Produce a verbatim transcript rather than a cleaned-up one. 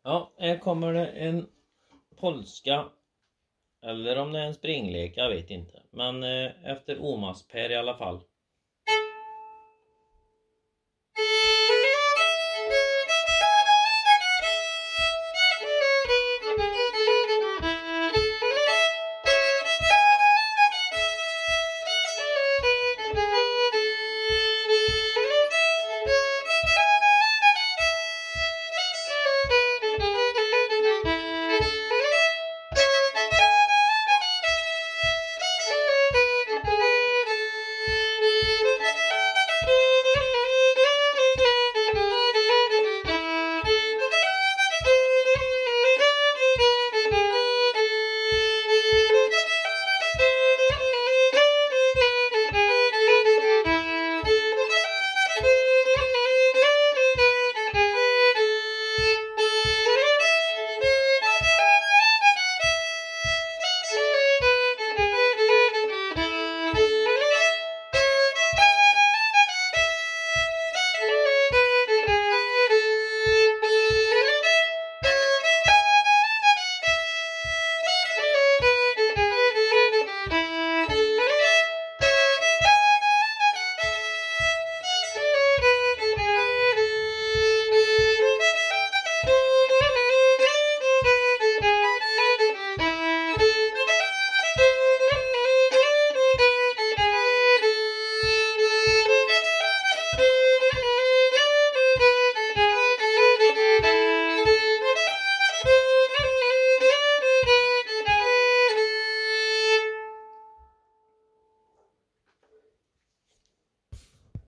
Ja, här kommer det en polska. Eller om det är en springlek, jag vet inte. Men eh, efter Omas Per i alla fall.